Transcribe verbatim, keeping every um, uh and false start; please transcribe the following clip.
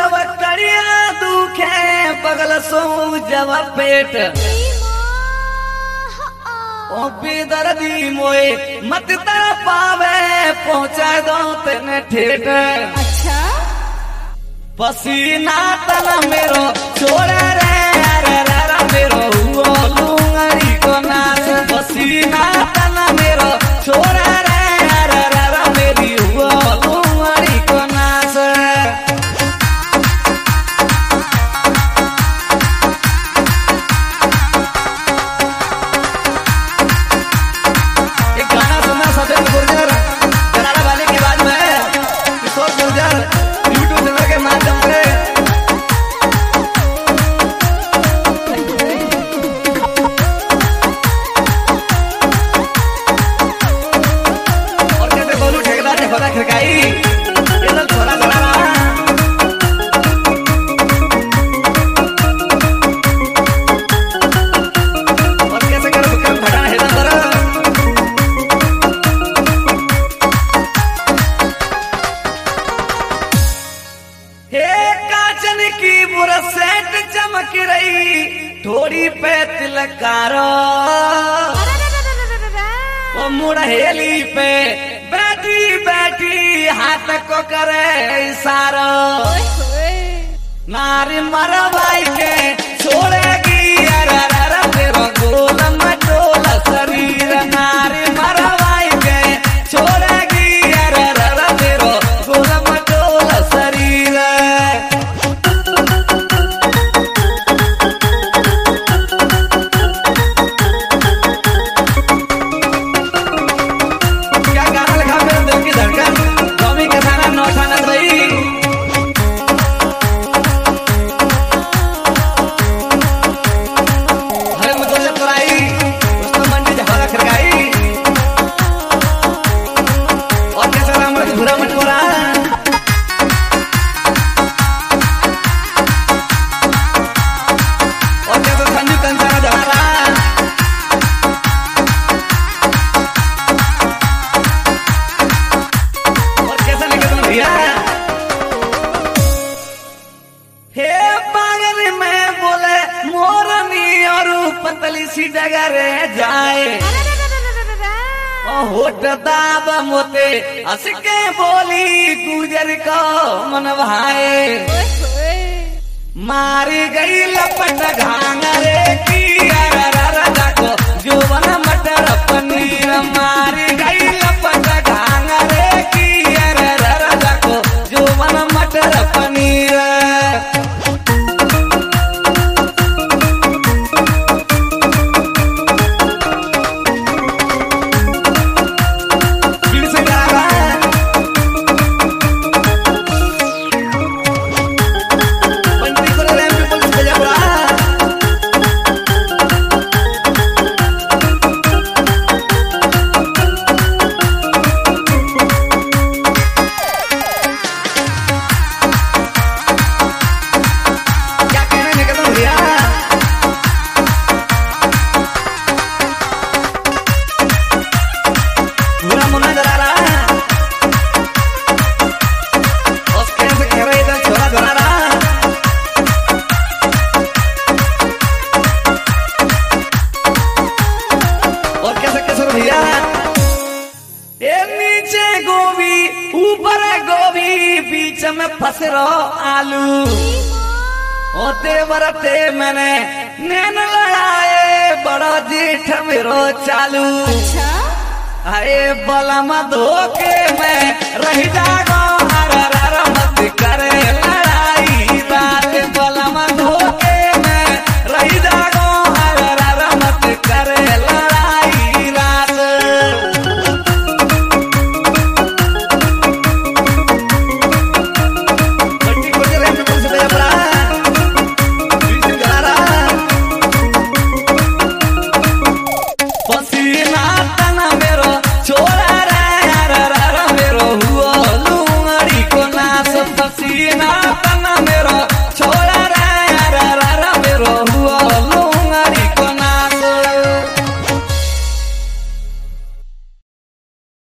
जब करिया दुखे बगल सो जब पेट ओ बेदर्दी मोए मत तर पावे पहुंचा दो तेने ठेठ। अच्छा पसीना तना मेरो छोड़े रे रे रे रे मेरो हुओ लूंगरी को नाच। पसीना तना मेरो छोड़े रे रे रे रे मेरी हुओ लूंगरी को नाच। एक गाना सुना सदैव गुर्जर जलाला वाले की आवाज में किशोर गुर्जर यूट्यूब चैनल के माध्यम से। और कहते बोलू ठेकेदार ने खोदा खिड़काई ये तो छोरा छोरा रहा। और कैसे करो विक्रम भटाना है नंबर। हे काचन की बुरसेट चमक रही थोड़ी पे तिलकारो ओ मुड़हेली पे बैठी बैठी हाथ को करे इशारो। नारी मरवाई के छोड़ेगी अरे अरे तेरा गोल मटोल शरीर। नारी मरवाई के छोड़ेगी अरे अरे तेरा गोल मटोल शरीर। क्या गाना लिखा मेरे दिल की धड़कन स्वामी के साना नौठानंद भाई। हरे मुझे तुराई उसको मंडी झपरा खिड़काई। और कैसे राम भूरा मटकोरा। और कैसे संजू कंसारा जवारा। और कैसे लिखे तुम भैया। हे पागल में बोले मोरनी और पतली सी डगरे जाए। ओ होठ दाब मोते हंस के बोली गुजर को मन भाए। मारी गई लपट घांगरे की अरे अरे जाको जोवन मटर पनीर। मारी गई लपट घांगरे की अरे अरे जाको जोवन मटर पनीर। फिर से गा रहा है पंटी को ले पीपल्स भेजा बुरा। क्या कहने निकल तुम भैया। पूरा मुन्ना जला रहा है। और कैसे कह रहे इधर छोरा जला रहा है। और कैसे कैसे रे भैया। ए नीचे गोभी ऊपर गोभी बीच में फंस रहो आलू। ओ तेवर ते मैंने नैन लड़ाए बड़ा जेठ मेरो चालू। अच्छा अरे बलम धोके मैं रह जागा